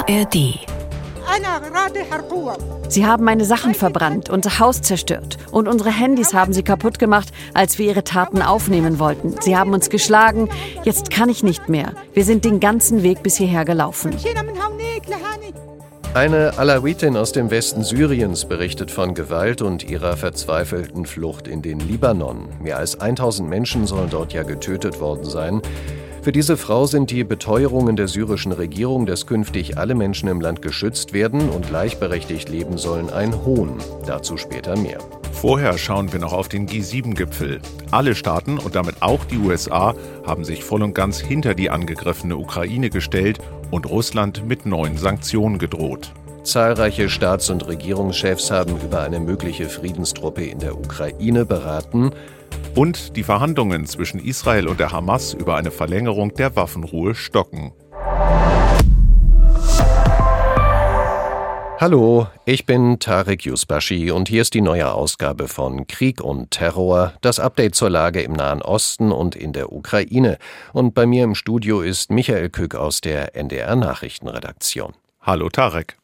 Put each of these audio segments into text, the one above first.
ARD. Sie haben meine Sachen verbrannt, unser Haus zerstört und unsere Handys haben sie kaputt gemacht, als wir ihre Taten aufnehmen wollten. Sie haben uns geschlagen, jetzt kann ich nicht mehr. Wir sind den ganzen Weg bis hierher gelaufen. Eine Alawitin aus dem Westen Syriens berichtet von Gewalt und ihrer verzweifelten Flucht in den Libanon. Mehr als 1000 Menschen sollen dort ja getötet worden sein. Für diese Frau sind die Beteuerungen der syrischen Regierung, dass künftig alle Menschen im Land geschützt werden und gleichberechtigt leben sollen, ein Hohn. Dazu später mehr. Vorher schauen wir noch auf den G7-Gipfel. Alle Staaten und damit auch die USA haben sich voll und ganz hinter die angegriffene Ukraine gestellt und Russland mit neuen Sanktionen gedroht. Zahlreiche Staats- und Regierungschefs haben über eine mögliche Friedenstruppe in der Ukraine beraten. Und die Verhandlungen zwischen Israel und der Hamas über eine Verlängerung der Waffenruhe stocken. Hallo, ich bin Tarek Yusbashi und hier ist die neue Ausgabe von Krieg und Terror, das Update zur Lage im Nahen Osten und in der Ukraine. Und bei mir im Studio ist Michael Kück aus der NDR-Nachrichtenredaktion. Hallo Tarek.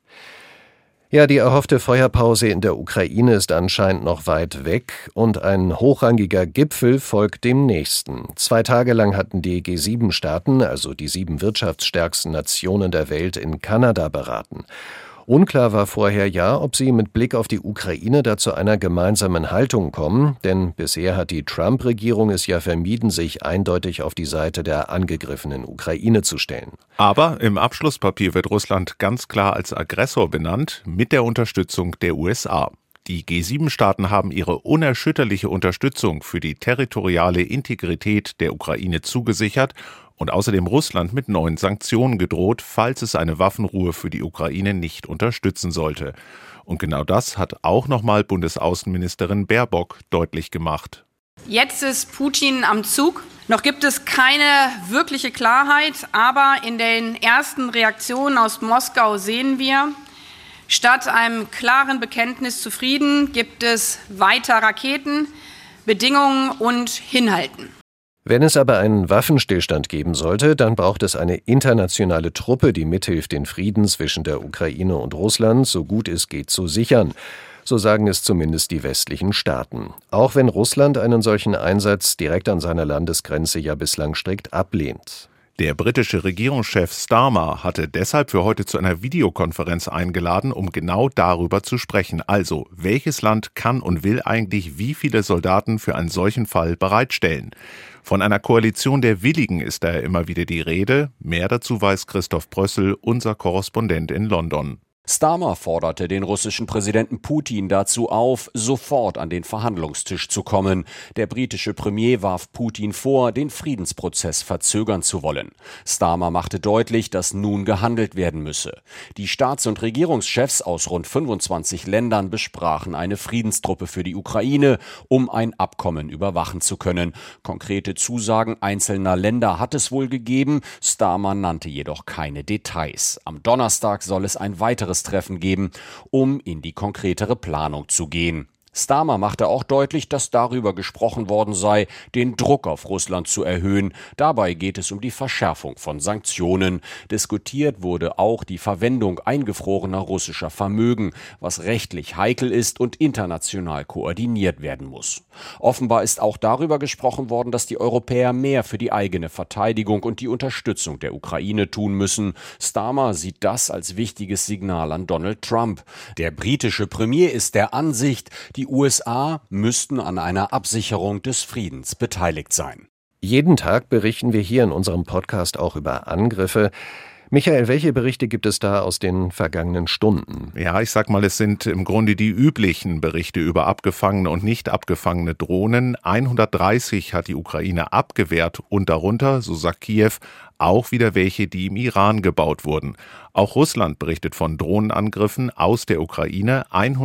Ja, die erhoffte Feuerpause in der Ukraine ist anscheinend noch weit weg und ein hochrangiger Gipfel folgt dem nächsten. 2 Tage lang hatten die G7-Staaten, also die 7 wirtschaftsstärksten Nationen der Welt, in Kanada beraten. Unklar war vorher ja, ob sie mit Blick auf die Ukraine da zu einer gemeinsamen Haltung kommen, denn bisher hat die Trump-Regierung es ja vermieden, sich eindeutig auf die Seite der angegriffenen Ukraine zu stellen. Aber im Abschlusspapier wird Russland ganz klar als Aggressor benannt, mit der Unterstützung der USA. Die G7-Staaten haben ihre unerschütterliche Unterstützung für die territoriale Integrität der Ukraine zugesichert und außerdem Russland mit neuen Sanktionen gedroht, falls es eine Waffenruhe für die Ukraine nicht unterstützen sollte. Und genau das hat auch nochmal Bundesaußenministerin Baerbock deutlich gemacht. Jetzt ist Putin am Zug. Noch gibt es keine wirkliche Klarheit, aber in den ersten Reaktionen aus Moskau sehen wir, statt einem klaren Bekenntnis zu Frieden gibt es weiter Raketen, Bedingungen und Hinhalten. Wenn es aber einen Waffenstillstand geben sollte, dann braucht es eine internationale Truppe, die mithilft, den Frieden zwischen der Ukraine und Russland so gut es geht zu sichern. So sagen es zumindest die westlichen Staaten. Auch wenn Russland einen solchen Einsatz direkt an seiner Landesgrenze ja bislang strikt ablehnt. Der britische Regierungschef Starmer hatte deshalb für heute zu einer Videokonferenz eingeladen, um genau darüber zu sprechen. Also, welches Land kann und will eigentlich wie viele Soldaten für einen solchen Fall bereitstellen? Von einer Koalition der Willigen ist daher immer wieder die Rede. Mehr dazu weiß Christoph Brössel, unser Korrespondent in London. Starmer forderte den russischen Präsidenten Putin dazu auf, sofort an den Verhandlungstisch zu kommen. Der britische Premier warf Putin vor, den Friedensprozess verzögern zu wollen. Starmer machte deutlich, dass nun gehandelt werden müsse. Die Staats- und Regierungschefs aus rund 25 Ländern besprachen eine Friedenstruppe für die Ukraine, um ein Abkommen überwachen zu können. Konkrete Zusagen einzelner Länder hat es wohl gegeben. Starmer nannte jedoch keine Details. Am Donnerstag soll es ein weiteres Treffen geben, um in die konkretere Planung zu gehen. Starmer machte auch deutlich, dass darüber gesprochen worden sei, den Druck auf Russland zu erhöhen. Dabei geht es um die Verschärfung von Sanktionen. Diskutiert wurde auch die Verwendung eingefrorener russischer Vermögen, was rechtlich heikel ist und international koordiniert werden muss. Offenbar ist auch darüber gesprochen worden, dass die Europäer mehr für die eigene Verteidigung und die Unterstützung der Ukraine tun müssen. Starmer sieht das als wichtiges Signal an Donald Trump. Der britische Premier ist der Ansicht, die USA müssten an einer Absicherung des Friedens beteiligt sein. Jeden Tag berichten wir hier in unserem Podcast auch über Angriffe. Michael, welche Berichte gibt es da aus den vergangenen Stunden? Ja, ich sag mal, es sind im Grunde die üblichen Berichte über abgefangene und nicht abgefangene Drohnen. 130 hat die Ukraine abgewehrt und darunter, so sagt Kiew, auch wieder welche, die im Iran gebaut wurden. Auch Russland berichtet von Drohnenangriffen aus der Ukraine,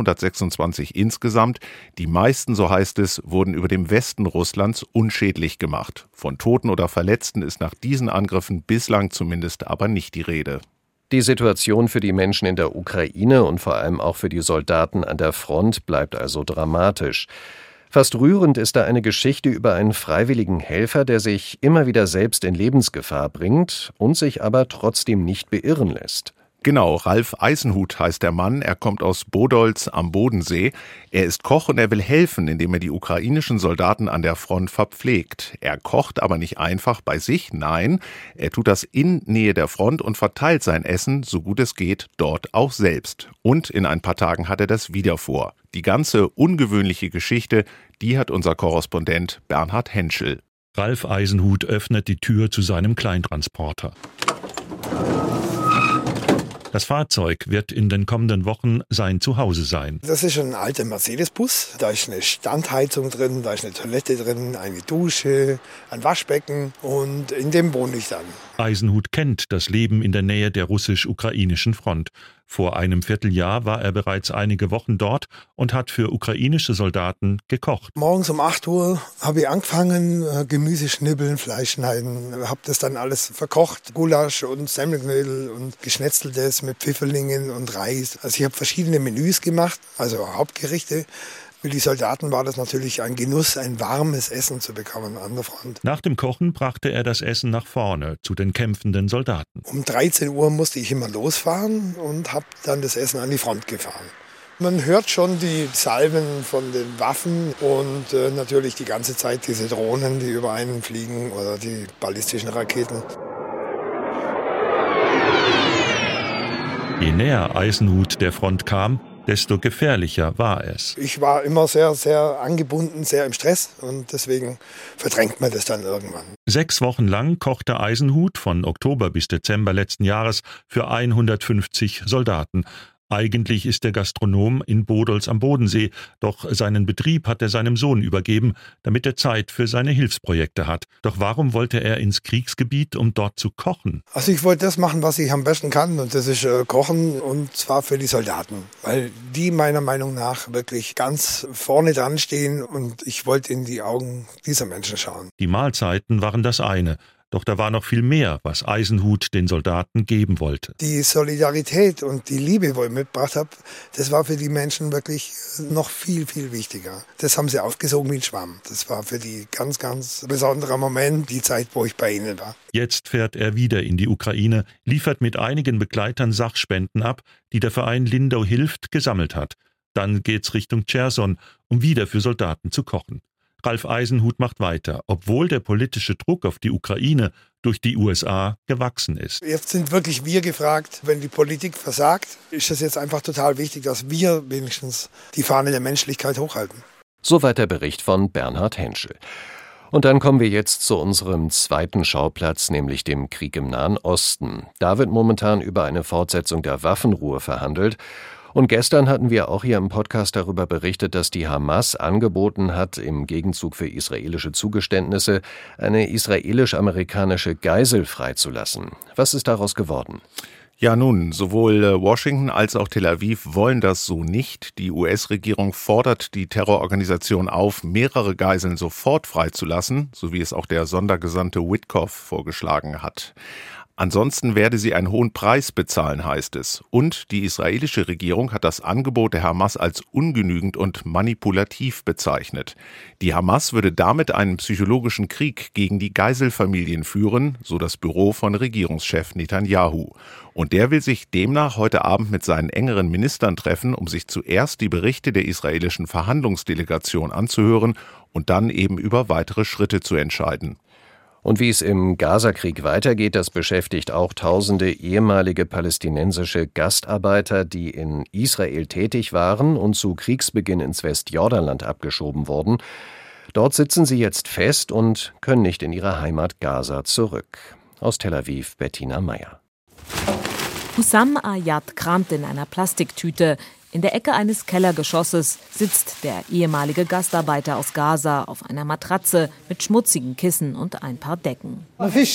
126 insgesamt. Die meisten, so heißt es, wurden über dem Westen Russlands unschädlich gemacht. Von Toten oder Verletzten ist nach diesen Angriffen bislang zumindest aber nicht die Rede. Die Situation für die Menschen in der Ukraine und vor allem auch für die Soldaten an der Front bleibt also dramatisch. Fast rührend ist da eine Geschichte über einen freiwilligen Helfer, der sich immer wieder selbst in Lebensgefahr bringt und sich aber trotzdem nicht beirren lässt. Genau, Ralf Eisenhut heißt der Mann. Er kommt aus Bodolz am Bodensee. Er ist Koch und er will helfen, indem er die ukrainischen Soldaten an der Front verpflegt. Er kocht aber nicht einfach bei sich, nein, er tut das in Nähe der Front und verteilt sein Essen, so gut es geht, dort auch selbst. Und in ein paar Tagen hat er das wieder vor. Die ganze ungewöhnliche Geschichte, die hat unser Korrespondent Bernhard Henschel. Ralf Eisenhut öffnet die Tür zu seinem Kleintransporter. Das Fahrzeug wird in den kommenden Wochen sein Zuhause sein. Das ist ein alter Mercedes-Bus. Da ist eine Standheizung drin, da ist eine Toilette drin, eine Dusche, ein Waschbecken und in dem wohne ich dann. Eisenhut kennt das Leben in der Nähe der russisch-ukrainischen Front. Vor einem Vierteljahr war er bereits einige Wochen dort und hat für ukrainische Soldaten gekocht. Morgens um 8 Uhr habe ich angefangen, Gemüse schnibbeln, Fleisch schneiden, habe das dann alles verkocht, Gulasch und Semmelknödel und Geschnetzeltes mit Pfifferlingen und Reis. Also ich habe verschiedene Menüs gemacht, also Hauptgerichte. Für die Soldaten war das natürlich ein Genuss, ein warmes Essen zu bekommen an der Front. Nach dem Kochen brachte er das Essen nach vorne zu den kämpfenden Soldaten. Um 13 Uhr musste ich immer losfahren und habe dann das Essen an die Front gefahren. Man hört schon die Salven von den Waffen und natürlich die ganze Zeit diese Drohnen, die über einen fliegen oder die ballistischen Raketen. Je näher Eisenhut der Front kam, desto gefährlicher war es. Ich war immer sehr, sehr angebunden, sehr im Stress und deswegen verdrängt man das dann irgendwann. 6 Wochen lang kochte Eisenhut von Oktober bis Dezember letzten Jahres für 150 Soldaten. Eigentlich ist der Gastronom in Bodolz am Bodensee, doch seinen Betrieb hat er seinem Sohn übergeben, damit er Zeit für seine Hilfsprojekte hat. Doch warum wollte er ins Kriegsgebiet, um dort zu kochen? Also ich wollte das machen, was ich am besten kann, und das ist kochen, und zwar für die Soldaten, weil die meiner Meinung nach wirklich ganz vorne dran stehen und ich wollte in die Augen dieser Menschen schauen. Die Mahlzeiten waren das eine. Doch da war noch viel mehr, was Eisenhut den Soldaten geben wollte. Die Solidarität und die Liebe, die ich mitgebracht habe, das war für die Menschen wirklich noch viel, viel wichtiger. Das haben sie aufgesogen wie ein Schwamm. Das war für die ganz, ganz besonderer Moment, die Zeit, wo ich bei ihnen war. Jetzt fährt er wieder in die Ukraine, liefert mit einigen Begleitern Sachspenden ab, die der Verein Lindau hilft gesammelt hat. Dann geht's Richtung Cherson, um wieder für Soldaten zu kochen. Ralf Eisenhut macht weiter, obwohl der politische Druck auf die Ukraine durch die USA gewachsen ist. Jetzt sind wirklich wir gefragt, wenn die Politik versagt, ist es jetzt einfach total wichtig, dass wir wenigstens die Fahne der Menschlichkeit hochhalten. Soweit der Bericht von Bernhard Henschel. Und dann kommen wir jetzt zu unserem zweiten Schauplatz, nämlich dem Krieg im Nahen Osten. Da wird momentan über eine Fortsetzung der Waffenruhe verhandelt. Und gestern hatten wir auch hier im Podcast darüber berichtet, dass die Hamas angeboten hat, im Gegenzug für israelische Zugeständnisse eine israelisch-amerikanische Geisel freizulassen. Was ist daraus geworden? Ja nun, sowohl Washington als auch Tel Aviv wollen das so nicht. Die US-Regierung fordert die Terrororganisation auf, mehrere Geiseln sofort freizulassen, so wie es auch der Sondergesandte Witkoff vorgeschlagen hat. Ansonsten werde sie einen hohen Preis bezahlen, heißt es. Und die israelische Regierung hat das Angebot der Hamas als ungenügend und manipulativ bezeichnet. Die Hamas würde damit einen psychologischen Krieg gegen die Geiselfamilien führen, so das Büro von Regierungschef Netanyahu. Und der will sich demnach heute Abend mit seinen engeren Ministern treffen, um sich zuerst die Berichte der israelischen Verhandlungsdelegation anzuhören und dann eben über weitere Schritte zu entscheiden. Und wie es im Gazakrieg weitergeht, das beschäftigt auch tausende ehemalige palästinensische Gastarbeiter, die in Israel tätig waren und zu Kriegsbeginn ins Westjordanland abgeschoben wurden. Dort sitzen sie jetzt fest und können nicht in ihre Heimat Gaza zurück. Aus Tel Aviv, Bettina Meyer. Hussam Ayad kramt in einer Plastiktüte. In der Ecke eines Kellergeschosses sitzt der ehemalige Gastarbeiter aus Gaza auf einer Matratze mit schmutzigen Kissen und ein paar Decken.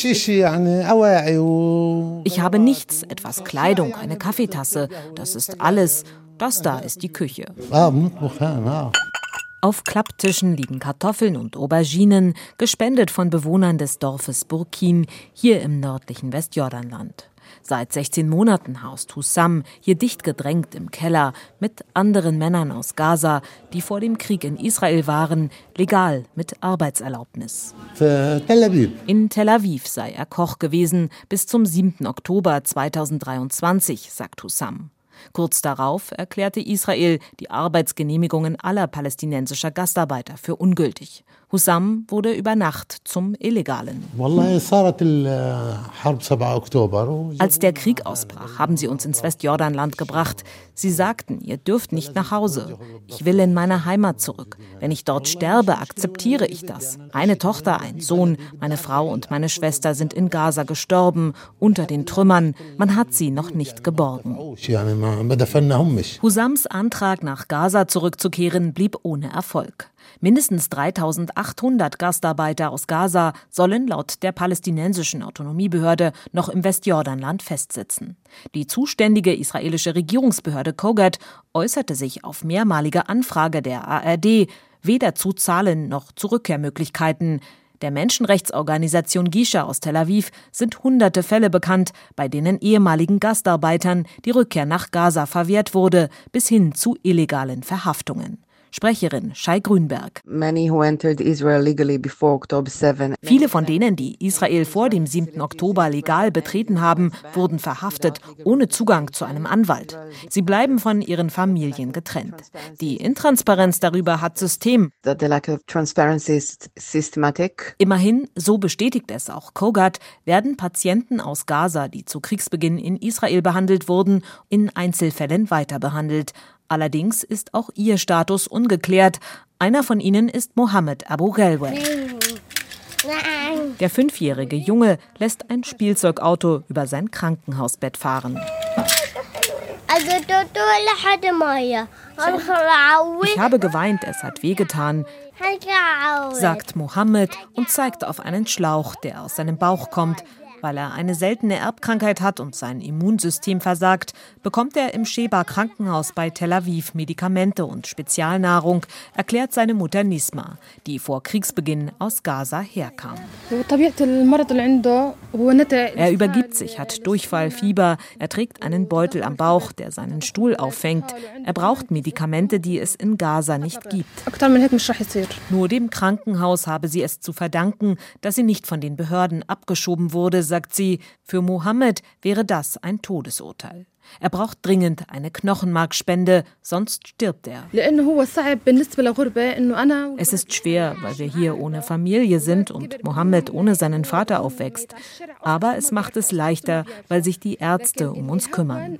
Ich habe nichts, etwas Kleidung, eine Kaffeetasse. Das ist alles. Das da ist die Küche. Auf Klapptischen liegen Kartoffeln und Auberginen, gespendet von Bewohnern des Dorfes Burkin, hier im nördlichen Westjordanland. Seit 16 Monaten haust Hussam hier dicht gedrängt im Keller mit anderen Männern aus Gaza, die vor dem Krieg in Israel waren, legal mit Arbeitserlaubnis. In Tel Aviv sei er Koch gewesen bis zum 7. Oktober 2023, sagt Hussam. Kurz darauf erklärte Israel die Arbeitsgenehmigungen aller palästinensischer Gastarbeiter für ungültig. Hussam wurde über Nacht zum Illegalen. Als der Krieg ausbrach, haben sie uns ins Westjordanland gebracht. Sie sagten, ihr dürft nicht nach Hause. Ich will in meine Heimat zurück. Wenn ich dort sterbe, akzeptiere ich das. Eine Tochter, ein Sohn, meine Frau und meine Schwester sind in Gaza gestorben, unter den Trümmern. Man hat sie noch nicht geborgen. Hussams Antrag, nach Gaza zurückzukehren, blieb ohne Erfolg. Mindestens 3.800 Gastarbeiter aus Gaza sollen laut der palästinensischen Autonomiebehörde noch im Westjordanland festsitzen. Die zuständige israelische Regierungsbehörde Kogat äußerte sich auf mehrmalige Anfrage der ARD weder zu Zahlen noch zu Rückkehrmöglichkeiten. Der Menschenrechtsorganisation Gisha aus Tel Aviv sind hunderte Fälle bekannt, bei denen ehemaligen Gastarbeitern die Rückkehr nach Gaza verwehrt wurde, bis hin zu illegalen Verhaftungen. Sprecherin Shai Grünberg. Viele von denen, die Israel vor dem 7. Oktober legal betreten haben, wurden verhaftet, ohne Zugang zu einem Anwalt. Sie bleiben von ihren Familien getrennt. Die Intransparenz darüber hat System. Immerhin, so bestätigt es auch Kogat, werden Patienten aus Gaza, die zu Kriegsbeginn in Israel behandelt wurden, in Einzelfällen weiter behandelt. Allerdings ist auch ihr Status ungeklärt. Einer von ihnen ist Mohammed Abu Ghelwe. Der 5-jährige Junge lässt ein Spielzeugauto über sein Krankenhausbett fahren. Ich habe geweint, es hat wehgetan, sagt Mohammed und zeigt auf einen Schlauch, der aus seinem Bauch kommt. Weil er eine seltene Erbkrankheit hat und sein Immunsystem versagt, bekommt er im Sheba-Krankenhaus bei Tel Aviv Medikamente und Spezialnahrung, erklärt seine Mutter Nisma, die vor Kriegsbeginn aus Gaza herkam. Er übergibt sich, hat Durchfall, Fieber, er trägt einen Beutel am Bauch, der seinen Stuhl auffängt. Er braucht Medikamente, die es in Gaza nicht gibt. Nur dem Krankenhaus habe sie es zu verdanken, dass sie nicht von den Behörden abgeschoben wurde, sagt sie. Für Mohammed wäre das ein Todesurteil. Er braucht dringend eine Knochenmarkspende, sonst stirbt er. Es ist schwer, weil wir hier ohne Familie sind und Mohammed ohne seinen Vater aufwächst. Aber es macht es leichter, weil sich die Ärzte um uns kümmern.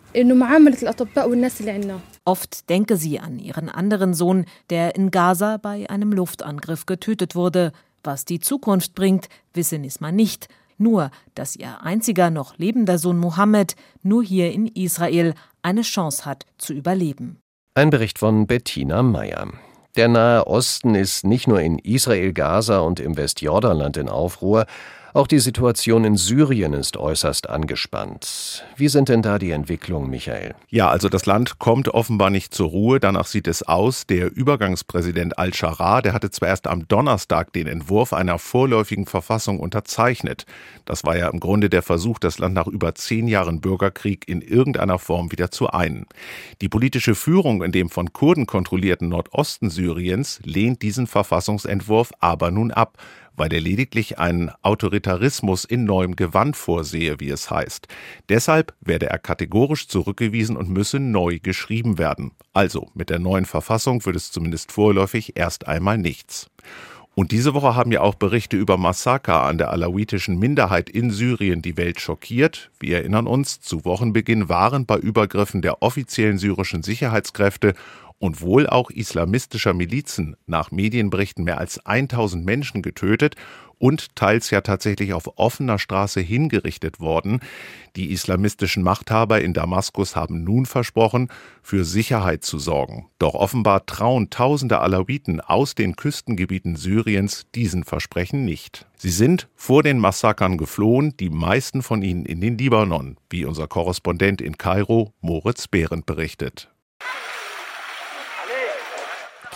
Oft denke sie an ihren anderen Sohn, der in Gaza bei einem Luftangriff getötet wurde. Was die Zukunft bringt, wisse Nisma nicht. Nur, dass ihr einziger noch lebender Sohn Mohammed nur hier in Israel eine Chance hat zu überleben. Ein Bericht von Bettina Meyer. Der Nahe Osten ist nicht nur in Israel, Gaza und im Westjordanland in Aufruhr, auch die Situation in Syrien ist äußerst angespannt. Wie sind denn da die Entwicklungen, Michael? Ja, also das Land kommt offenbar nicht zur Ruhe. Danach sieht es aus. Der Übergangspräsident al-Sharaa, der hatte zwar erst am Donnerstag den Entwurf einer vorläufigen Verfassung unterzeichnet. Das war ja im Grunde der Versuch, das Land nach über 10 Jahren Bürgerkrieg in irgendeiner Form wieder zu einen. Die politische Führung in dem von Kurden kontrollierten Nordosten Syriens lehnt diesen Verfassungsentwurf aber nun ab, weil er lediglich einen Autoritarismus in neuem Gewand vorsehe, wie es heißt. Deshalb werde er kategorisch zurückgewiesen und müsse neu geschrieben werden. Also mit der neuen Verfassung wird es zumindest vorläufig erst einmal nichts. Und diese Woche haben ja auch Berichte über Massaker an der alawitischen Minderheit in Syrien die Welt schockiert. Wir erinnern uns, zu Wochenbeginn waren bei Übergriffen der offiziellen syrischen Sicherheitskräfte und wohl auch islamistischer Milizen nach Medienberichten mehr als 1000 Menschen getötet und teils ja tatsächlich auf offener Straße hingerichtet worden. Die islamistischen Machthaber in Damaskus haben nun versprochen, für Sicherheit zu sorgen. Doch offenbar trauen tausende Alawiten aus den Küstengebieten Syriens diesen Versprechen nicht. Sie sind vor den Massakern geflohen, die meisten von ihnen in den Libanon, wie unser Korrespondent in Kairo, Moritz Behrendt, berichtet.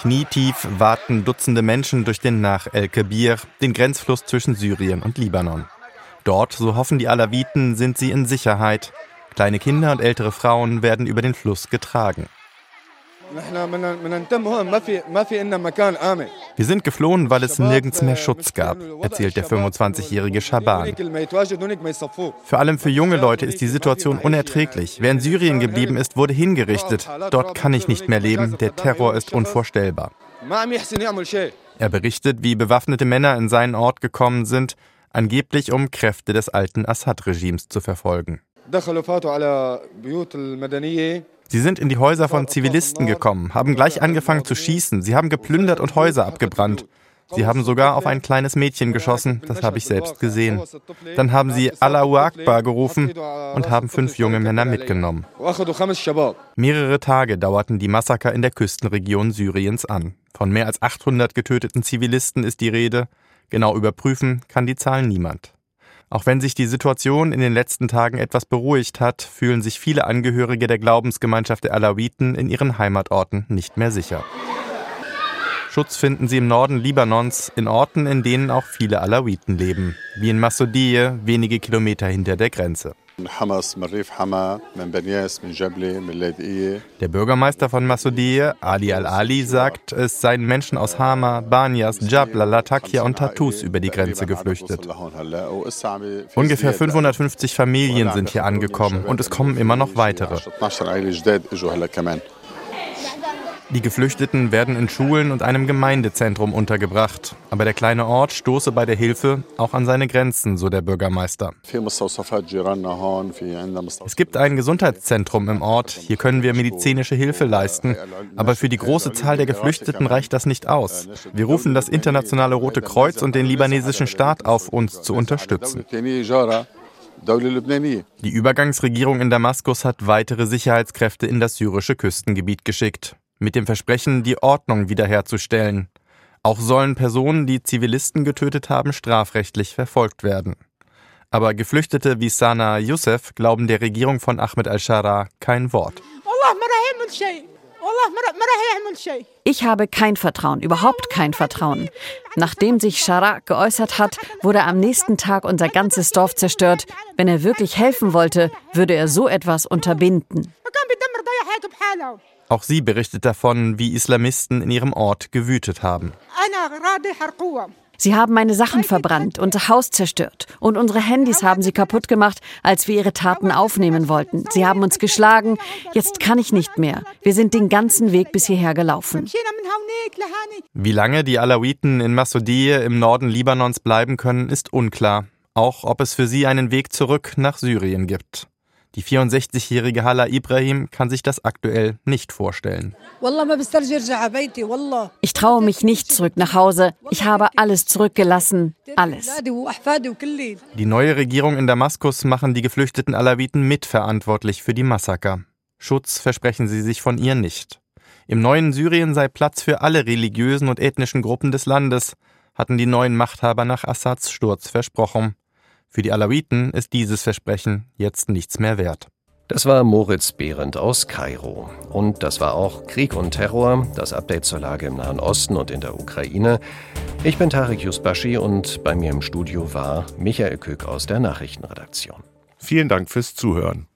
Knietief waten Dutzende Menschen durch den Nahr el-Kebir, den Grenzfluss zwischen Syrien und Libanon. Dort, so hoffen die Alawiten, sind sie in Sicherheit. Kleine Kinder und ältere Frauen werden über den Fluss getragen. Wir sind geflohen, weil es nirgends mehr Schutz gab, erzählt der 25-jährige Schaban. Vor allem für junge Leute ist die Situation unerträglich. Wer in Syrien geblieben ist, wurde hingerichtet. Dort kann ich nicht mehr leben, der Terror ist unvorstellbar. Er berichtet, wie bewaffnete Männer in seinen Ort gekommen sind, angeblich um Kräfte des alten Assad-Regimes zu verfolgen. Sie sind in die Häuser von Zivilisten gekommen, haben gleich angefangen zu schießen, sie haben geplündert und Häuser abgebrannt. Sie haben sogar auf ein kleines Mädchen geschossen, das habe ich selbst gesehen. Dann haben sie Allahu Akbar gerufen und haben 5 junge Männer mitgenommen. Mehrere Tage dauerten die Massaker in der Küstenregion Syriens an. Von mehr als 800 getöteten Zivilisten ist die Rede. Genau überprüfen kann die Zahl niemand. Auch wenn sich die Situation in den letzten Tagen etwas beruhigt hat, fühlen sich viele Angehörige der Glaubensgemeinschaft der Alawiten in ihren Heimatorten nicht mehr sicher. Schutz finden sie im Norden Libanons, in Orten, in denen auch viele Alawiten leben, wie in Massoudiyeh, wenige Kilometer hinter der Grenze. Der Bürgermeister von Massoudiyeh, Ali Al-Ali, sagt, es seien Menschen aus Hama, Banias, Jabla, Latakia und Tartus über die Grenze geflüchtet. Ungefähr 550 Familien sind hier angekommen und es kommen immer noch weitere. Die Geflüchteten werden in Schulen und einem Gemeindezentrum untergebracht. Aber der kleine Ort stoße bei der Hilfe auch an seine Grenzen, so der Bürgermeister. Es gibt ein Gesundheitszentrum im Ort. Hier können wir medizinische Hilfe leisten. Aber für die große Zahl der Geflüchteten reicht das nicht aus. Wir rufen das Internationale Rote Kreuz und den libanesischen Staat auf, uns zu unterstützen. Die Übergangsregierung in Damaskus hat weitere Sicherheitskräfte in das syrische Küstengebiet geschickt. Mit dem Versprechen, die Ordnung wiederherzustellen. Auch sollen Personen, die Zivilisten getötet haben, strafrechtlich verfolgt werden. Aber Geflüchtete wie Sana Youssef glauben der Regierung von Ahmed al-Sharaa kein Wort. Ich habe kein Vertrauen, überhaupt kein Vertrauen. Nachdem sich Sharaa geäußert hat, wurde am nächsten Tag unser ganzes Dorf zerstört. Wenn er wirklich helfen wollte, würde er so etwas unterbinden. Auch sie berichtet davon, wie Islamisten in ihrem Ort gewütet haben. Sie haben meine Sachen verbrannt, unser Haus zerstört und unsere Handys haben sie kaputt gemacht, als wir ihre Taten aufnehmen wollten. Sie haben uns geschlagen, jetzt kann ich nicht mehr. Wir sind den ganzen Weg bis hierher gelaufen. Wie lange die Alawiten in Massoudiyeh im Norden Libanons bleiben können, ist unklar. Auch ob es für sie einen Weg zurück nach Syrien gibt. Die 64-jährige Hala Ibrahim kann sich das aktuell nicht vorstellen. Ich traue mich nicht zurück nach Hause. Ich habe alles zurückgelassen. Alles. Die neue Regierung in Damaskus machen die geflüchteten Alawiten mitverantwortlich für die Massaker. Schutz versprechen sie sich von ihr nicht. Im neuen Syrien sei Platz für alle religiösen und ethnischen Gruppen des Landes, hatten die neuen Machthaber nach Assads Sturz versprochen. Für die Alawiten ist dieses Versprechen jetzt nichts mehr wert. Das war Moritz Behrendt aus Kairo. Und das war auch Krieg und Terror, das Update zur Lage im Nahen Osten und in der Ukraine. Ich bin Tarek Yusbashi und bei mir im Studio war Michael Kück aus der Nachrichtenredaktion. Vielen Dank fürs Zuhören.